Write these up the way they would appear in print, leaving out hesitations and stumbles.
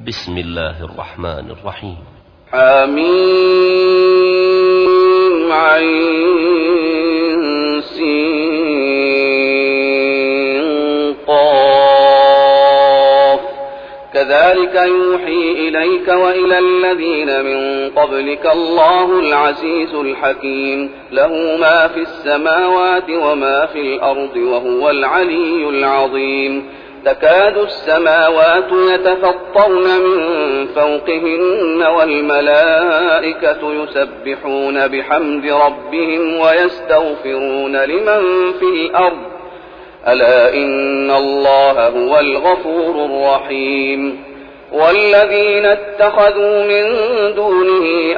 بسم الله الرحمن الرحيم. حميم عين سين قاف كذلك يوحي إليك وإلى الذين من قبلك الله العزيز الحكيم له ما في السماوات وما في الأرض وهو العلي العظيم. تكاد السماوات يتفطرن من فوقهن والملائكة يسبحون بحمد ربهم ويستغفرون لمن في الأرض ألا إن الله هو الغفور الرحيم. والذين اتخذوا من دونه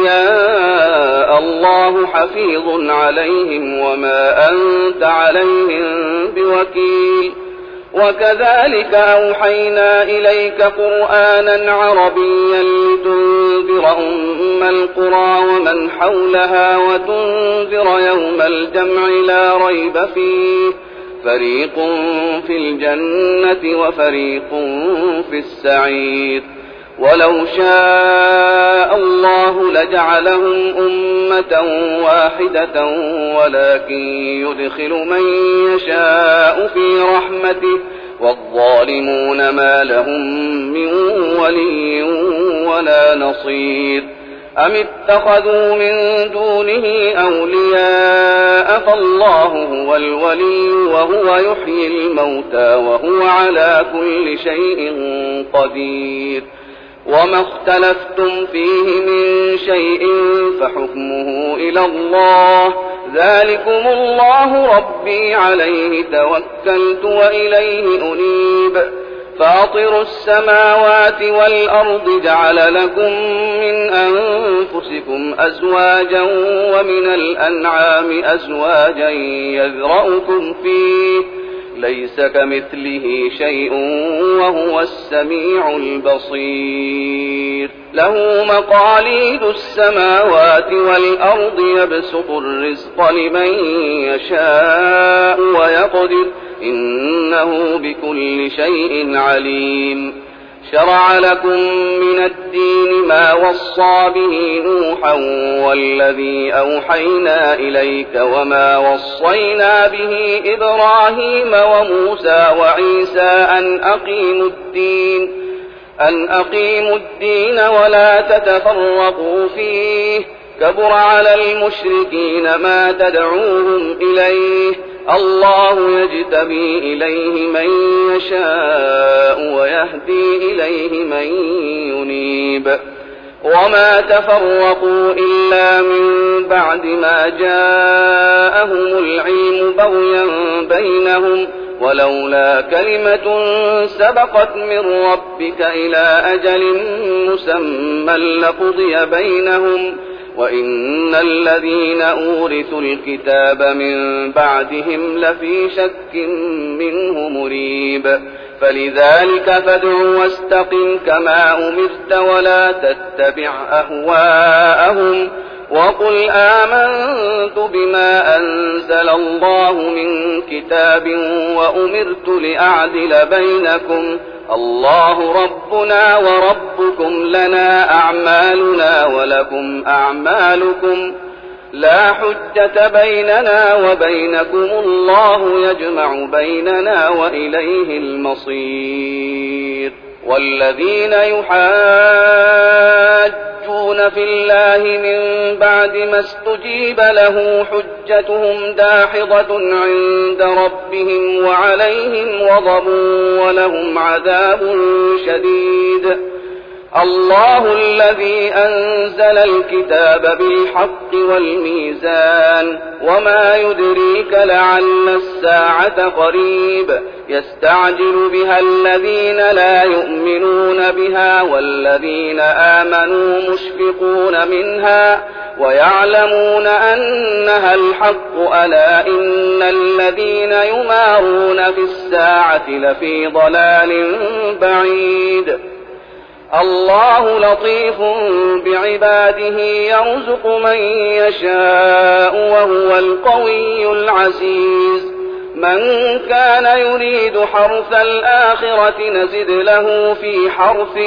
أولياء الله حفيظ عليهم وما أنت عليهم بوكيل. وكذلك أوحينا إليك قرآنا عربيا لتنذر أم القرى ومن حولها وتنذر يوم الجمع لا ريب فيه فريق في الجنة وفريق في السعير. ولو شاء الله لجعلهم أمة واحدة ولكن يدخل من يشاء في رحمته والظالمون ما لهم من ولي ولا نصير. أم اتخذوا من دونه أولياء فالله هو الولي وهو يحيي الموتى وهو على كل شيء قدير. وما اختلفتم فيه من شيء فحكمه إلى الله ذلكم الله ربي عليه توكلت وإليه أنيب. فاطر السماوات والأرض جعل لكم من أنفسكم أزواجا ومن الأنعام أزواجا يذرأكم فيه ليس كمثله شيء وهو السميع البصير. له مقاليد السماوات والأرض يبسط الرزق لمن يشاء ويقدر إنه بكل شيء عليم. شرع لكم من الدين ما وصى به نوحا والذي أوحينا إليك وما وصينا به إبراهيم وموسى وعيسى أن أقيموا الدين ولا تتفرقوا فيه كبر على المشركين ما تدعوهم إليه الله يجتبي إليه من يشاء ويهدي إليه من ينيب. وما تفرقوا إلا من بعد ما جاءهم العلم بغيا بينهم ولولا كلمة سبقت من ربك إلى أجل مسمى لقضي بينهم وإن الذين أورثوا الكتاب من بعدهم لفي شك منه مريب. فلذلك فادع واستقم كما أمرت ولا تتبع أهواءهم وقل آمنت بما أنزل الله من كتاب وأمرت لأعدل بينكم الله ربنا وربكم لنا أعمالنا ولكم أعمالكم لا حجة بيننا وبينكم الله يجمع بيننا وإليه المصير. والذين يحاجون في الله من بعد ما استجيب له حجتهم داحضة عند ربهم وعليهم غضب ولهم عذاب شديد. الله الذي أنزل الكتاب بالحق والميزان وما يدريك لعل الساعة قريب يستعجل بها الذين لا يؤمنون بها والذين آمنوا مشفقون منها ويعلمون أنها الحق ألا إن الذين يمارون في الساعة لفي ضلال بعيد. الله لطيف بعباده يرزق من يشاء وهو القوي العزيز. من كان يريد حرث الآخرة نزد له في حرثه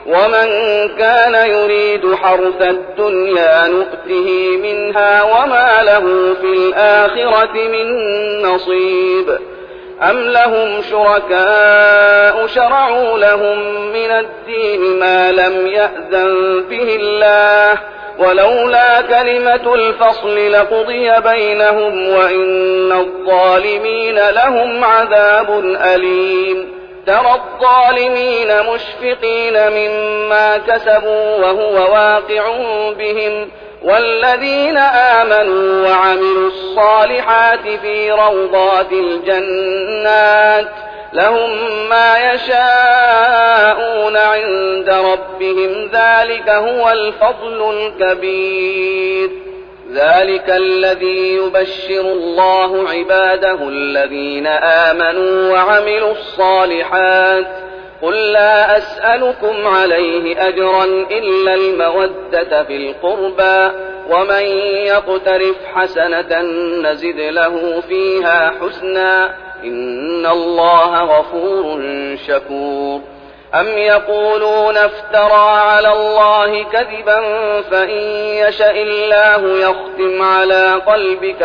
ومن كان يريد حرث الدنيا نؤته منها وما له في الآخرة من نصيب أم لهم شركاء شرعوا لهم من الدين ما لم يأذن به الله ولولا كلمة الفصل لقضي بينهم وإن الظالمين لهم عذاب أليم ترى الظالمين مشفقين مما كسبوا وهو واقع بهم والذين آمنوا وعملوا الصالحات في روضات الجنات لهم ما يشاءون عند ربهم ذلك هو الفضل الكبير ذلك الذي يبشر الله عباده الذين آمنوا وعملوا الصالحات قل لا أسألكم عليه أجرا إلا المودة في القربى ومن يقترف حسنة نزد له فيها حسنا إن الله غفور شكور أم يقولون افترى على الله كذبا فإن يشأ الله يختم على قلبك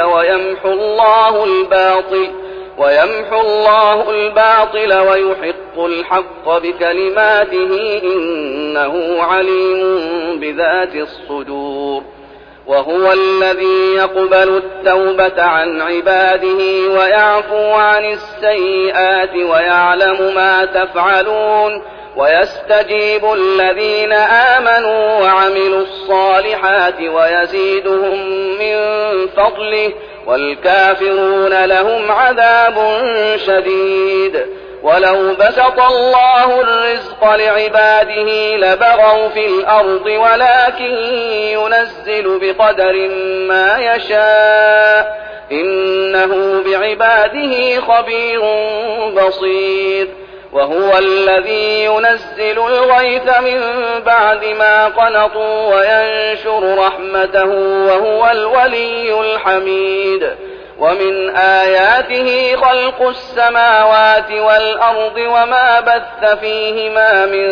ويمحو الله الباطل ويحق الحق بكلماته إنه عليم بذات الصدور وهو الذي يقبل التوبة عن عباده ويعفو عن السيئات ويعلم ما تفعلون ويستجيب الذين آمنوا وعملوا الصالحات ويزيدهم من فضله والكافرون لهم عذاب شديد ولو بسط الله الرزق لعباده لبغوا في الأرض ولكن ينزل بقدر ما يشاء إنه بعباده خبير بصير وهو الذي ينزل الغيث من بعد ما قنطوا وينشر رحمته وهو الولي الحميد ومن آياته خلق السماوات والأرض وما بث فيهما من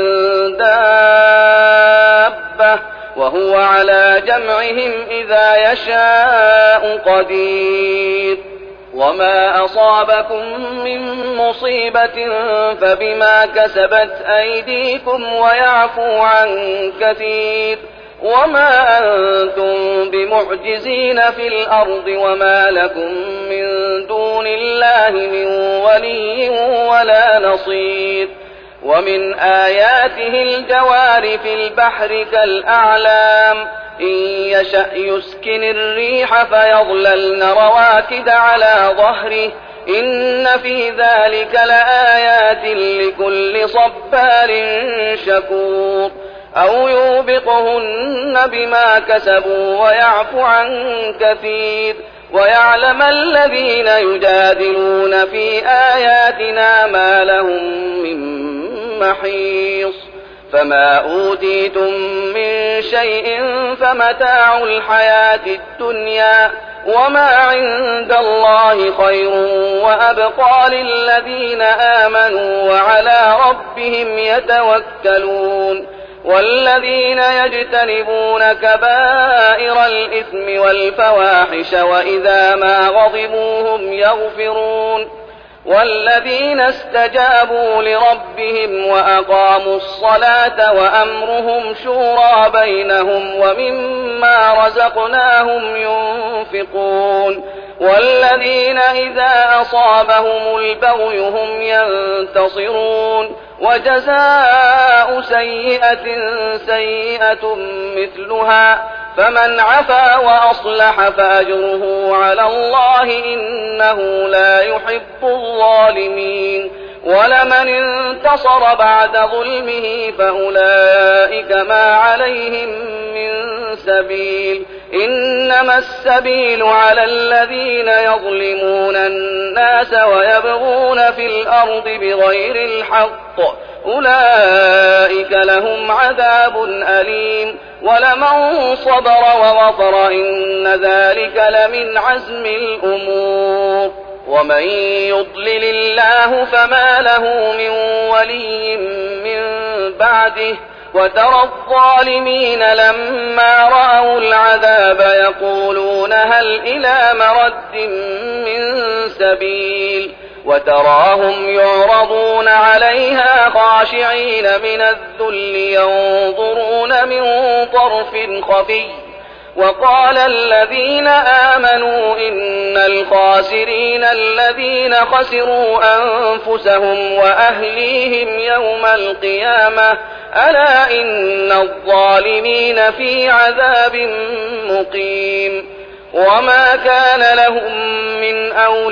دابة وهو على جمعهم إذا يشاء قدير وما أصابكم من مصيبة فبما كسبت أيديكم ويعفو عن كثير وما أنتم بمعجزين في الأرض وما لكم من دون الله من ولي ولا نصير ومن آياته الجوار في البحر كالأعلام إن يشأ يسكن الريح فيظللن رواكد على ظهره إن في ذلك لآيات لكل صبار شكور أو يوبقهن بما كسبوا ويعفو عن كثير ويعلم الذين يجادلون في آياتنا ما لهم من محيص فما أوتيتم من شيء فمتاع الحياة الدنيا وما عند الله خير وأبقى للذين آمنوا وعلى ربهم يتوكلون والذين يجتنبون كبائر الإثم والفواحش وإذا ما غضبوا هم يغفرون والذين استجابوا لربهم وأقاموا الصلاة وأمرهم شورى بينهم ومما رزقناهم ينفقون والذين إذا أصابهم البغي هم ينتصرون وجزاء سيئة سيئة مثلها فمن عفا وأصلح فأجره على الله إنه لا يحب الظالمين ولمن انتصر بعد ظلمه فأولئك ما عليهم من سبيل إنما السبيل على الذين يظلمون الناس ويبغون في الأرض بغير الحق أولئك لهم عذاب أليم ولمن صبر وغفر إن ذلك لمن عزم الأمور ومن يضلل الله فما له من ولي من بعده وترى الظالمين لما رأوا العذاب يقولون هل إلى مرد من سبيل وتراهم يعرضون عليها خاشعين من الذل ينظرون من طرف خفي وقال الذين آمنوا إن الخاسرين الذين خسروا أنفسهم وأهليهم يوم القيامة ألا إن الظالمين في عذاب مقيم وما كان لهم من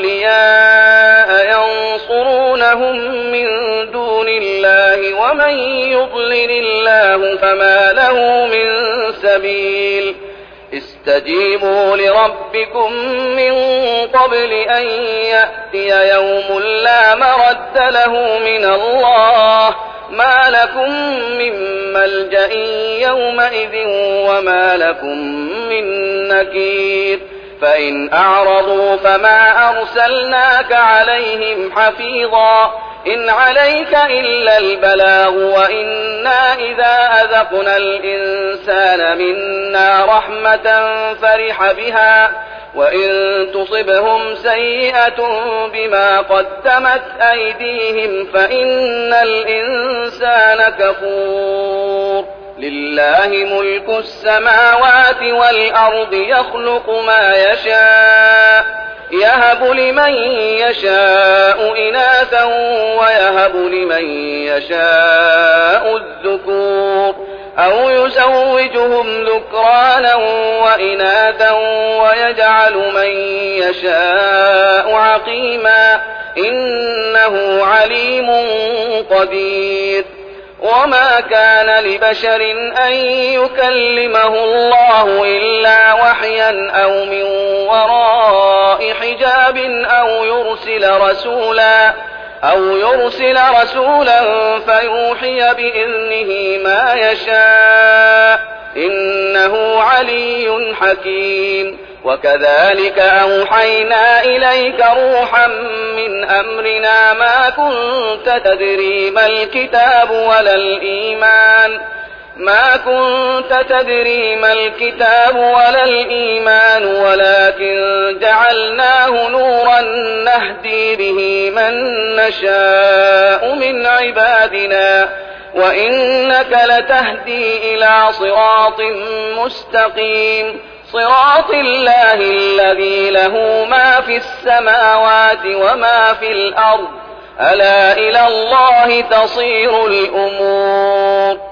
أولياء ينصرونهم من دون الله ومن يضلل الله فما له من سبيل استجيبوا لربكم من قبل أن يأتي يوم لا مرد له من الله ما لكم من ملجأ يومئذ وما لكم من نكير فإن أعرضوا فما أرسلناك عليهم حفيظا إن عليك إلا البلاغ وإنا إذا أذقنا الإنسان منا رحمة فرح بها وإن تصبهم سيئة بما قدمت أيديهم فإن الإنسان كفور لله ملك السماوات والأرض يخلق ما يشاء يهب لمن يشاء إناثا ويهب لمن يشاء الذكور أو يزوجهم ذكرانا وإناثا ويجعل من يشاء عقيما إنه عليم قدير وما كان لبشر أن يكلمه الله إلا وحيا أو من وراء حجاب أو يرسل رسولا فيوحي بإذنه ما يشاء إنه علي حكيم وكذلك أوحينا إليك روحا من أمرنا ما كنت تدري ما الكتاب ولا الإيمان ولكن جعلناه نورا نهدي به من نشاء من عبادنا وإنك لتهدي إلى صراط مستقيم صراط الله الذي له ما في السماوات وما في الأرض ألا إلى الله تصير الأمور